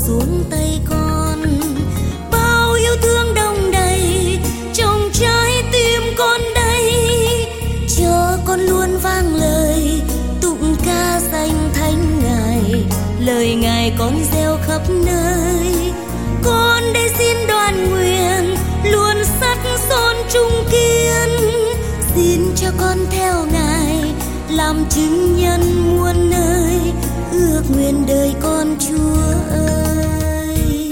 xuống tay con. Bao yêu thương đong đầy trong trái tim con đây, cho con luôn vang lời tụng ca danh thánh Ngài. Lời Ngài con gieo khắp nơi, con đây xin đoàn nguyện luôn sắt son trung kiên. Xin cho con theo Ngài làm chứng nhân muôn nơi, ước nguyện đời con Chúa ơi.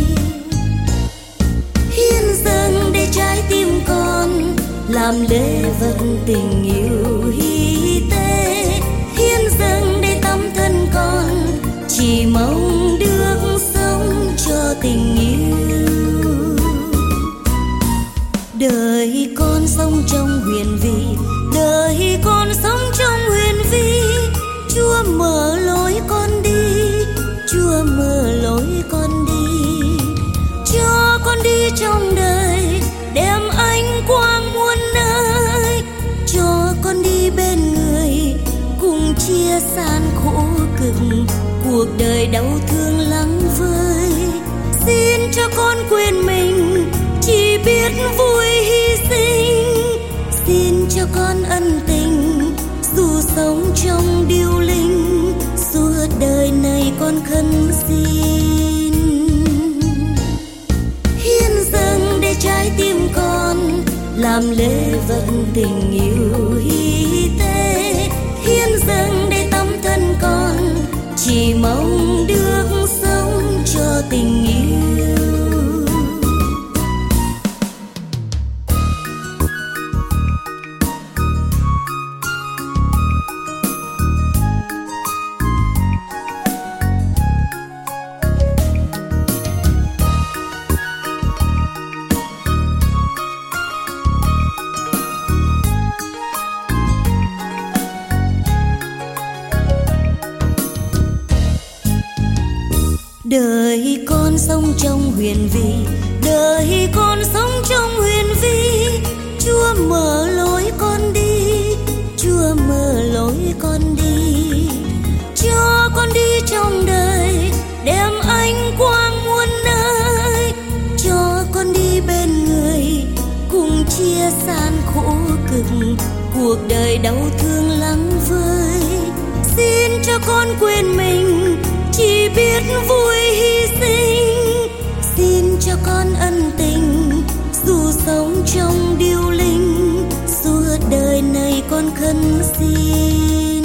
Hiến dâng để trái tim con làm lễ vật tình yêu hy tế. Hiến dâng để tấm thân con chỉ mong được sống cho tình yêu. Đời con sống trong huyền vi, đời con sống trong huyền vi. Chúa mở lối con đi, Chúa mở lối con đi, cho con đi trong đời đem ánh quang muôn nơi. Cho con đi bên người cùng chia san khổ cực, cuộc đời đau thương lắng vơi. Xin cho con quên mình chỉ biết vui hy sinh. Xin cho con ân tình dù sống trong điêu linh, suốt đời này con khấn xin. Hiến dâng để trái tim con làm lễ vật tình yêu hy tế. Hiến dâng để tấm thân con chỉ mong được sống cho tình yêu. Đời con sống trong huyền vi, đời con sống trong huyền vi. Chúa mở lối con đi, Chúa mở lối con đi, cho con đi trong đời đem ánh quang muôn nơi. Cho con đi bên người cùng chia san khổ cực, cuộc đời đau thương lắng vơi. Xin cho con quên mình chỉ biết vui hy sinh. Xin cho con ân tình dù sống trong điêu linh, suốt đời này con khấn xin.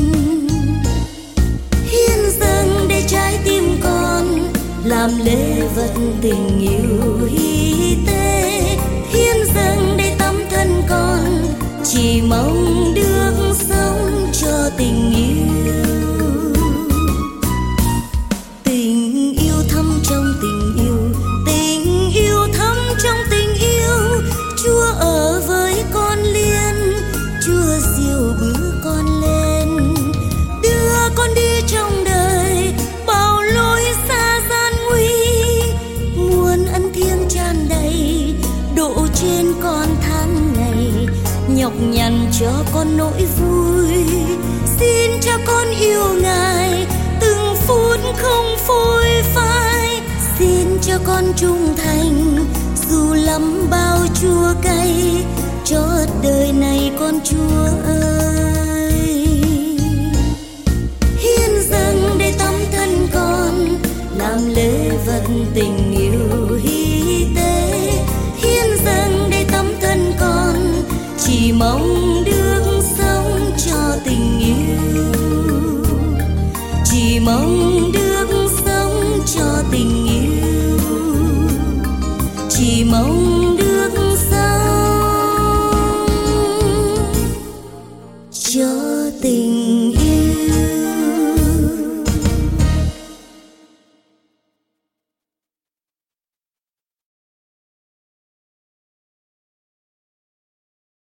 Hiến dâng để trái tim con làm lễ vật tình yêu hy tế. Hiến dâng để tấm thân con chỉ mong được sống cho tình yêu. Tình yêu thắm trong tình yêu, tình yêu thắm trong tình yêu. Chúa ở với con liên, Chúa dìu bước con lên, đưa con đi trong đời bao lối xa gian nguy. Muôn ân thiêng tràn đầy đổ trên con tháng ngày, nhọc nhằn cho con nỗi vui. Xin cho con yêu Ngài từng phút không phôi phai. Xin cho con trung thành dù lắm bao chua cay, cho đời này con Chúa ơi. Hiến dâng để tấm thân con làm lễ vật tình yêu hy tế. Hiến dâng để tấm thân con chỉ mong được sống cho tình yêu, chỉ mong được sống cho tình yêu, chỉ mong được sống cho tình